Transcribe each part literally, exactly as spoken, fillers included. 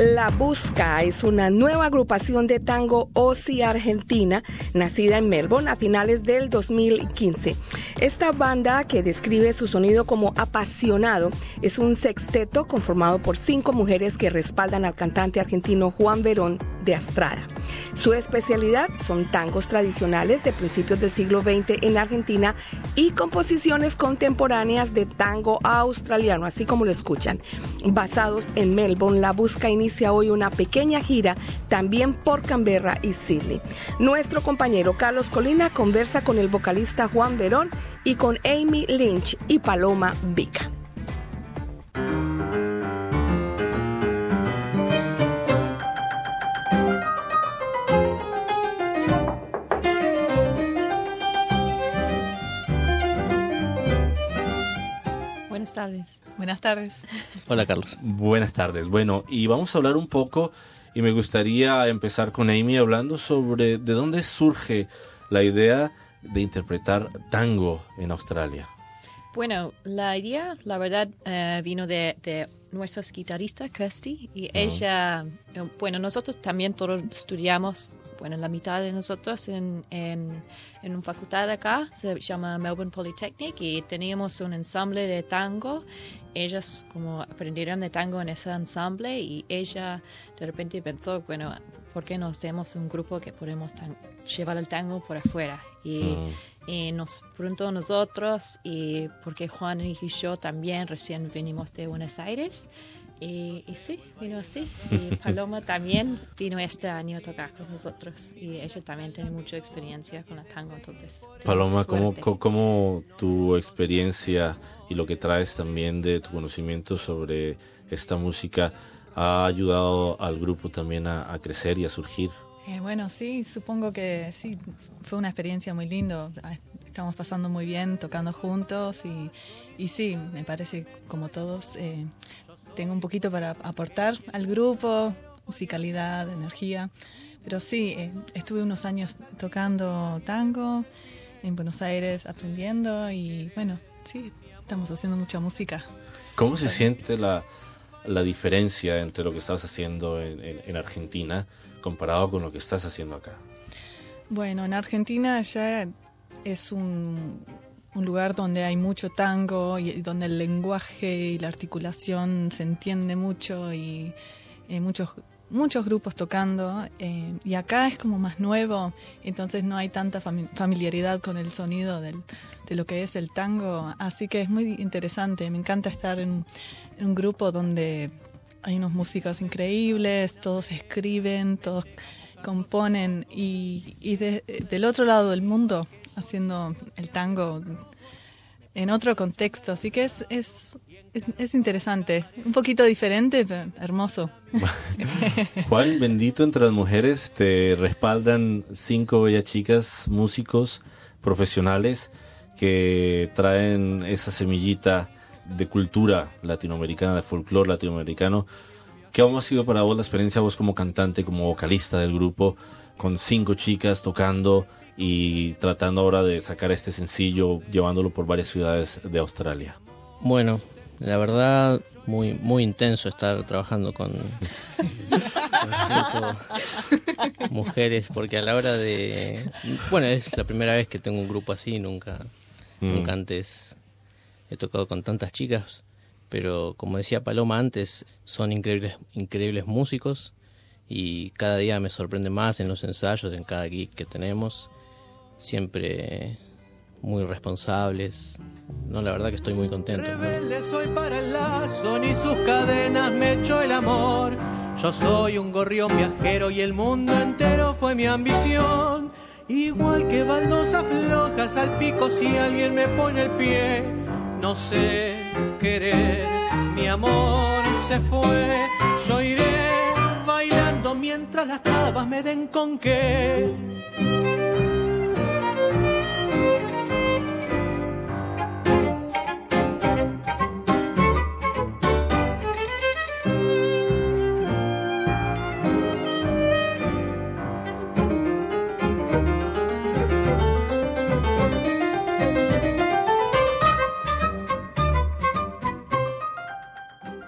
La Busca es una nueva agrupación de tango Osi argentina, nacida en Melbourne a finales del dos mil quince. Esta banda, que describe su sonido como apasionado, es un sexteto conformado por cinco mujeres que respaldan al cantante argentino Juan Verón de Astrada. Su especialidad son tangos tradicionales de principios del siglo veinte en Argentina y composiciones contemporáneas de tango australiano, así como lo escuchan. Basados en Melbourne, La Busca inicia hoy una pequeña gira también por Canberra y Sydney. Nuestro compañero Carlos Colina conversa con el vocalista Juan Verón y con Amy Lynch y Paloma Vica. Buenas tardes. Buenas tardes. Hola, Carlos. Buenas tardes. Bueno, y vamos a hablar un poco, y me gustaría empezar con Amy hablando sobre de dónde surge la idea de interpretar tango en Australia. Bueno, la idea, la verdad, eh, vino de, de nuestra guitarrista, Kirsty, y uh-huh. ella, eh, bueno, nosotros también todos estudiamos, bueno, la mitad de nosotros en, en, en una facultad acá, se llama Melbourne Polytechnic, y teníamos un ensamble de tango. Ellas como aprendieron de tango en ese ensamble, y ella de repente pensó, bueno, ¿por qué no hacemos un grupo que podemos tan- llevar el tango por afuera? Y, mm. y nos preguntó a nosotros, y porque Juan y yo también recién venimos de Buenos Aires. Y, y sí, vino así. Y Paloma también vino este año a tocar con nosotros. Y ella también tiene mucha experiencia con la tango, entonces. Paloma, ¿cómo, ¿cómo tu experiencia y lo que traes también de tu conocimiento sobre esta música ha ayudado al grupo también a, a crecer y a surgir? Eh, bueno, sí, supongo que sí, fue una experiencia muy linda. Estamos pasando muy bien tocando juntos y, y sí, me parece como todos... Eh, tengo un poquito para aportar al grupo, musicalidad, energía. Pero sí, eh, estuve unos años tocando tango en Buenos Aires, aprendiendo y bueno, sí, estamos haciendo mucha música. ¿Cómo se siente la, la diferencia entre lo que estás haciendo en, en, en Argentina comparado con lo que estás haciendo acá? Bueno, en Argentina ya es un... un lugar donde hay mucho tango y donde el lenguaje y la articulación se entiende mucho y eh, muchos muchos grupos tocando eh, y acá es como más nuevo, entonces no hay tanta fami- familiaridad con el sonido del, de lo que es el tango, así que es muy interesante. Me encanta estar en, en un grupo donde hay unos músicos increíbles, todos escriben, todos componen y, y de, del otro lado del mundo haciendo el tango en otro contexto, así que es es, es es interesante, un poquito diferente, pero hermoso. Juan, bendito, entre las mujeres te respaldan cinco bellas chicas, músicos profesionales que traen esa semillita de cultura latinoamericana, de folclore latinoamericano. ¿Cómo ha sido para vos la experiencia, vos como cantante, como vocalista del grupo, con cinco chicas tocando y tratando ahora de sacar este sencillo, llevándolo por varias ciudades de Australia? Bueno, la verdad, muy muy intenso estar trabajando con, con cinco mujeres, porque a la hora de... Bueno, es la primera vez que tengo un grupo así, nunca, mm. nunca antes he tocado con tantas chicas, pero como decía Paloma antes, son increíbles, increíbles músicos y cada día me sorprende más en los ensayos, en cada gig que tenemos. Siempre muy responsables. No, la verdad que estoy muy contento. Rebelde soy para el lazo, ni sus cadenas me echó el amor. Yo soy un gorrión viajero y el mundo entero fue mi ambición. Igual que baldosas flojas al pico si alguien me pone el pie. No sé querer, mi amor se fue. Yo iré bailando mientras las tabas me den con qué.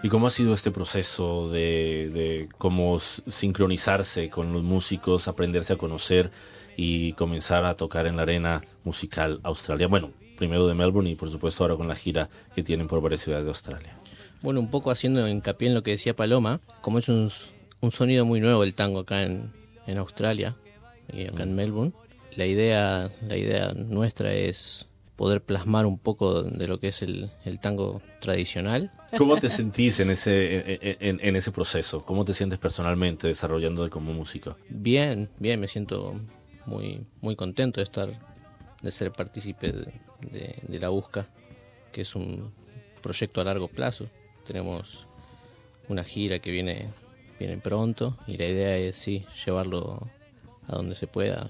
¿Y cómo ha sido este proceso de, de cómo sincronizarse con los músicos, aprenderse a conocer y comenzar a tocar en la arena musical australiana? Bueno, primero de Melbourne y por supuesto ahora con la gira que tienen por varias ciudades de Australia. Bueno, un poco haciendo hincapié en lo que decía Paloma, como es un, un sonido muy nuevo el tango acá en, en Australia y acá mm. en Melbourne, la idea, la idea nuestra es poder plasmar un poco de lo que es el, el tango tradicional. ¿Cómo te sentís en ese, en, en ese proceso? ¿Cómo te sientes personalmente desarrollándote como músico? Bien, bien, me siento muy, muy contento de estar, de ser partícipe de, de, de La Busca, que es un proyecto a largo plazo. Tenemos una gira que viene, viene pronto y la idea es sí, llevarlo a donde se pueda.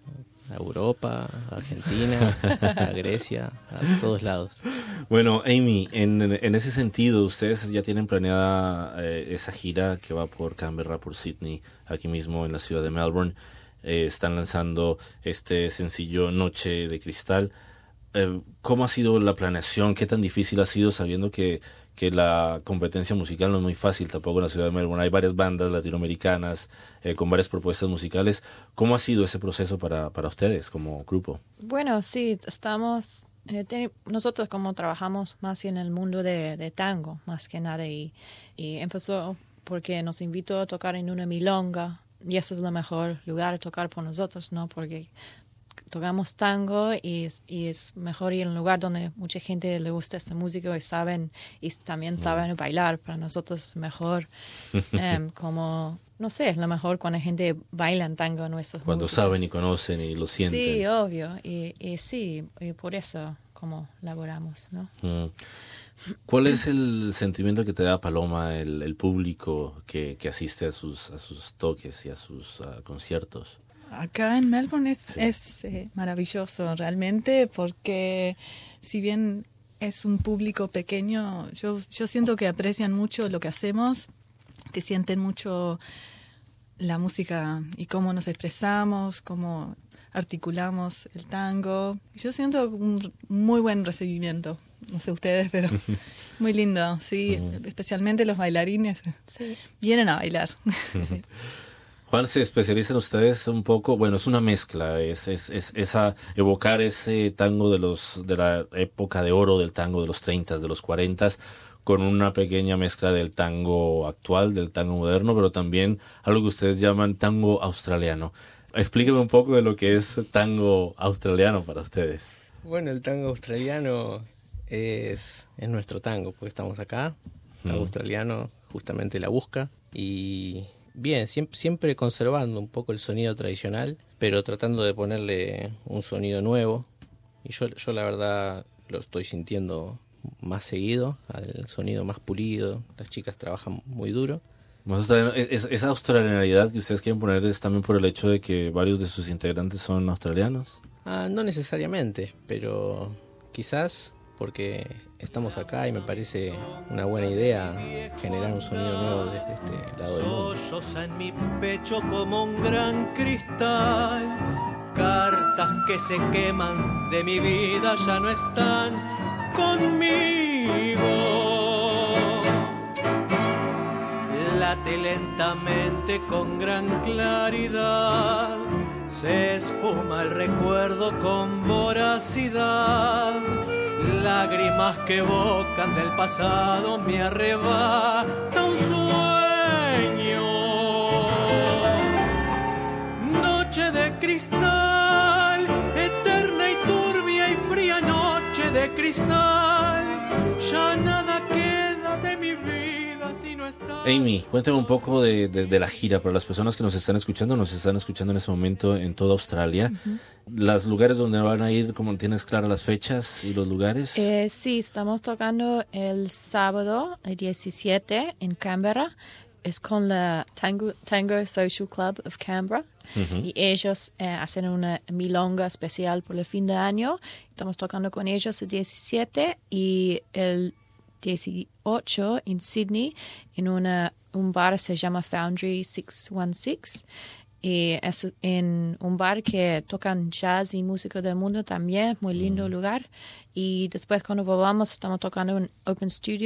A Europa, a Argentina, a Grecia, a todos lados. Bueno, Amy, en, en ese sentido, ustedes ya tienen planeada eh, esa gira que va por Canberra, por Sydney, aquí mismo en la ciudad de Melbourne. Eh, están lanzando este sencillo Noche de Cristal. Eh, ¿Cómo ha sido la planeación? ¿Qué tan difícil ha sido sabiendo que, que la competencia musical no es muy fácil tampoco en la ciudad de Melbourne? Hay varias bandas latinoamericanas eh, con varias propuestas musicales. ¿Cómo ha sido ese proceso para, para ustedes como grupo? Bueno, sí, estamos... Eh, ten, nosotros como trabajamos más en el mundo de, de tango, más que nada, y, y empezó porque nos invitó a tocar en una milonga, y ese es el mejor lugar a tocar por nosotros, ¿no? Porque tocamos tango y, y es mejor ir a un lugar donde mucha gente le gusta esta música y saben y también saben bailar. Para nosotros es mejor, um, como, no sé, es lo mejor cuando la gente baila en tango nuestros Cuando músicos. saben y conocen y lo sienten. Sí, obvio. Y, y sí, y por eso como laboramos, ¿no? Mm. ¿Cuál es el sentimiento que te da, Paloma, el, el público que, que asiste a sus, a sus toques y a sus uh, conciertos? Acá en Melbourne es, sí. es eh, maravilloso realmente, porque si bien es un público pequeño, yo, yo siento que aprecian mucho lo que hacemos, que sienten mucho la música y cómo nos expresamos, cómo articulamos el tango. Yo siento un muy buen recibimiento, no sé ustedes, pero muy lindo, sí, especialmente los bailarines sí. vienen a bailar. Sí. Juan, se especializan ustedes un poco, bueno, es una mezcla, es, es, es esa evocar ese tango de los de la época de oro del tango de los treinta, de los cuarenta, con una pequeña mezcla del tango actual, del tango moderno, pero también algo que ustedes llaman tango australiano. Explíqueme un poco de lo que es tango australiano para ustedes. Bueno, el tango australiano es, es nuestro tango, porque estamos acá, tango mm. australiano, justamente La Busca, y... Bien, siempre, siempre conservando un poco el sonido tradicional, pero tratando de ponerle un sonido nuevo. Y yo, yo la verdad lo estoy sintiendo más seguido, al sonido más pulido. Las chicas trabajan muy duro. ¿Esa australianidad que ustedes quieren poner es también por el hecho de que varios de sus integrantes son australianos? Ah, no necesariamente, pero quizás... porque estamos acá y me parece una buena idea generar un sonido nuevo desde este lado del mundo. Solloza en mi pecho como un gran cristal, cartas que se queman de mi vida ya no están conmigo. Late lentamente con gran claridad, se esfuma el recuerdo con voracidad. Lágrimas que evocan del pasado me arrebata un sueño. Noche de cristal, eterna y turbia y fría noche de cristal. Ya nada queda de mi vida si no está. Amy, cuéntame un poco de, de, de la gira para las personas que nos están escuchando, nos están escuchando en este momento en toda Australia. Uh-huh. ¿Los lugares donde van a ir, como tienes claras las fechas y los lugares? Eh, sí, estamos tocando el sábado, el diecisiete, en Canberra. Es con la Tango, Tango Social Club of Canberra. Uh-huh. Y ellos eh, hacen una milonga especial por el fin de año. Estamos tocando con ellos el diecisiete y el dieciocho en Sydney, en una, un bar que se llama Foundry seiscientos dieciséis. Y es en un bar que tocan jazz y música del mundo también, muy lindo mm. lugar. Y después cuando volvamos estamos tocando en Open Studio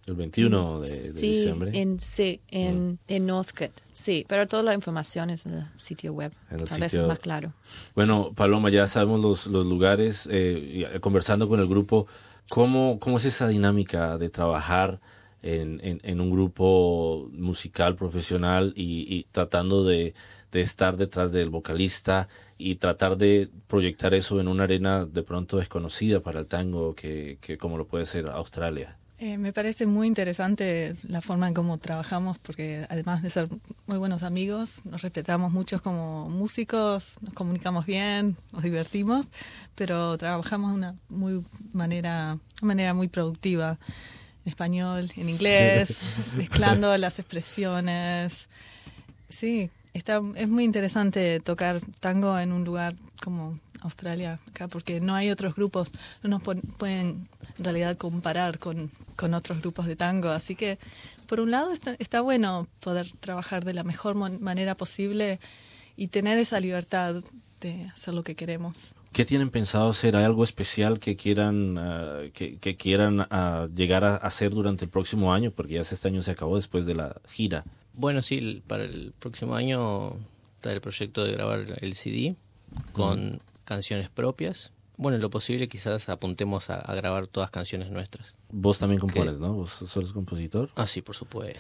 El veintiuno de, de sí, diciembre. En, sí, en, mm. en Northcote, sí, pero toda la información es en el sitio web, en el tal sitio... vez es más claro. Bueno, Paloma, ya sabemos los, los lugares, eh, conversando con el grupo, ¿cómo, cómo es esa dinámica de trabajar en, en, en un grupo musical profesional y, y tratando de, de estar detrás del vocalista y tratar de proyectar eso en una arena de pronto desconocida para el tango, que, que como lo puede ser Australia? Eh, me parece muy interesante la forma en cómo trabajamos, porque además de ser muy buenos amigos, nos respetamos mucho como músicos, nos comunicamos bien, nos divertimos, pero trabajamos de una muy manera, una manera muy productiva, en español, en inglés, mezclando las expresiones. Sí, está, es muy interesante tocar tango en un lugar como Australia, acá, porque no hay otros grupos, no nos pon, pueden en realidad comparar con, con otros grupos de tango, así que por un lado está, está bueno poder trabajar de la mejor mon, manera posible y tener esa libertad de hacer lo que queremos. ¿Qué tienen pensado hacer? ¿Hay algo especial que quieran uh, que, que quieran uh, llegar a hacer durante el próximo año? Porque ya este año se acabó después de la gira. Bueno, sí, para el próximo año está el proyecto de grabar el C D con... Mm. canciones propias. Bueno, en lo posible quizás apuntemos a, a grabar todas canciones nuestras. Vos también compones, ¿no? ¿Vos sos compositor? Ah, sí, por supuesto.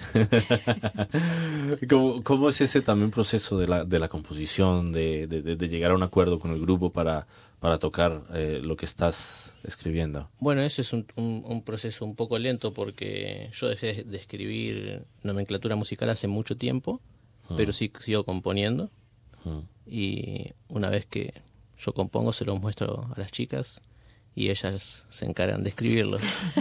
¿Cómo, ¿Cómo es ese también proceso de la, de la composición, de, de, de llegar a un acuerdo con el grupo para, para tocar eh, lo que estás escribiendo? Bueno, eso es un, un, un proceso un poco lento porque yo dejé de escribir nomenclatura musical hace mucho tiempo, uh-huh. pero sí sigo componiendo. Uh-huh. Y una vez que yo compongo, se los muestro a las chicas y ellas se encargan de escribirlo.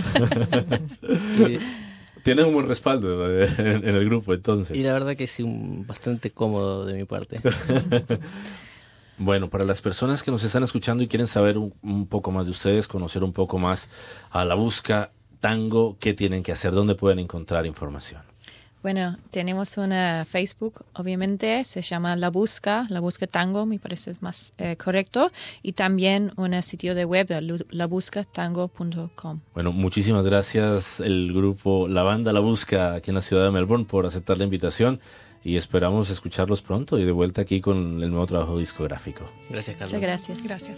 y, Tienes un buen respaldo en, en el grupo, entonces. Y la verdad que sí, un, bastante cómodo de mi parte. Bueno, para las personas que nos están escuchando y quieren saber un, un poco más de ustedes, conocer un poco más a La Busca Tango, ¿qué tienen que hacer? ¿Dónde pueden encontrar información? Bueno, tenemos una Facebook, obviamente, se llama La Busca, La Busca Tango, me parece es más eh, correcto, y también un sitio de web, la busca tango punto com. Bueno, muchísimas gracias el grupo, la banda La Busca, aquí en la ciudad de Melbourne, por aceptar la invitación y esperamos escucharlos pronto y de vuelta aquí con el nuevo trabajo discográfico. Gracias, Carlos. Muchas gracias. Gracias.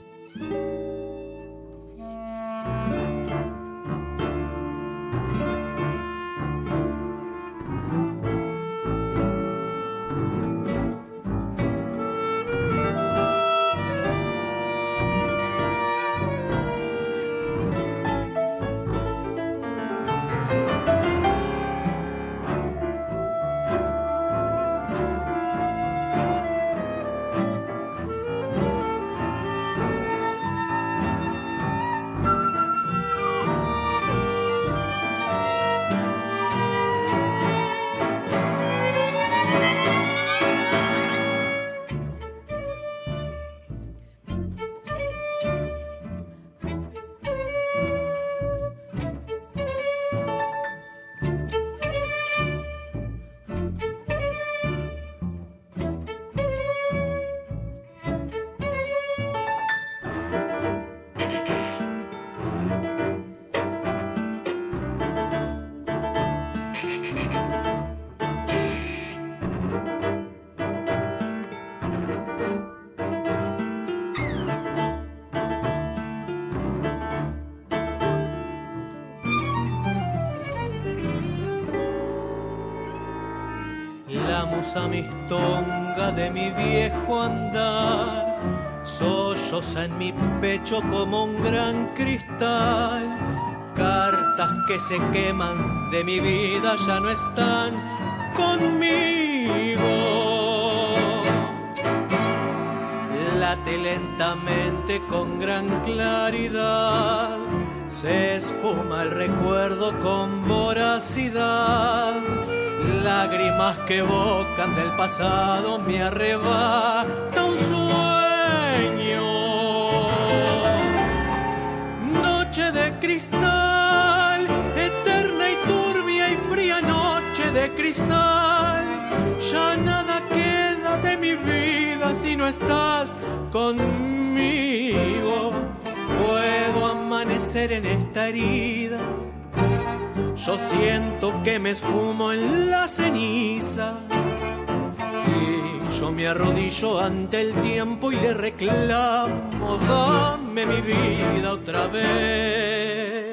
La musa mistonga de mi viejo andar solloza en mi pecho como un gran cristal. Cartas que se queman de mi vida ya no están conmigo. Late lentamente con gran claridad, se esfuma el recuerdo con voracidad. Lágrimas que evocan del pasado me arrebata un sueño. Noche de cristal, eterna y turbia y fría noche de cristal. Ya nada queda de mi vida si no estás conmigo. Puedo amanecer en esta herida, Yo siento que me esfumo en la ceniza y yo me arrodillo ante el tiempo y le reclamo, dame mi vida otra vez.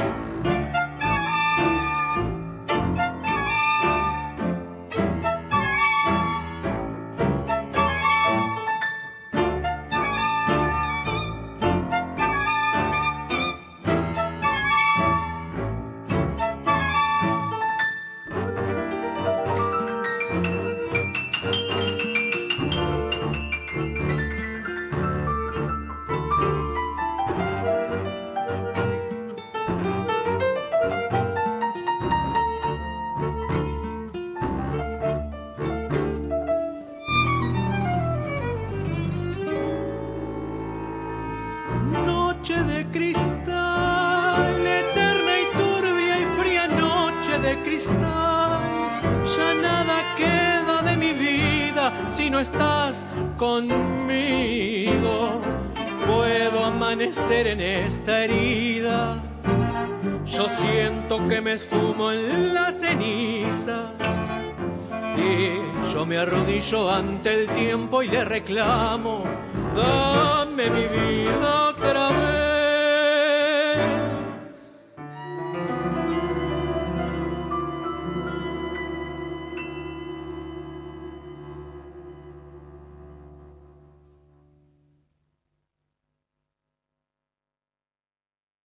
Si no estás conmigo, puedo amanecer en esta herida. Yo siento que me esfumo en la ceniza y yo me arrodillo ante el tiempo y le reclamo, dame mi vida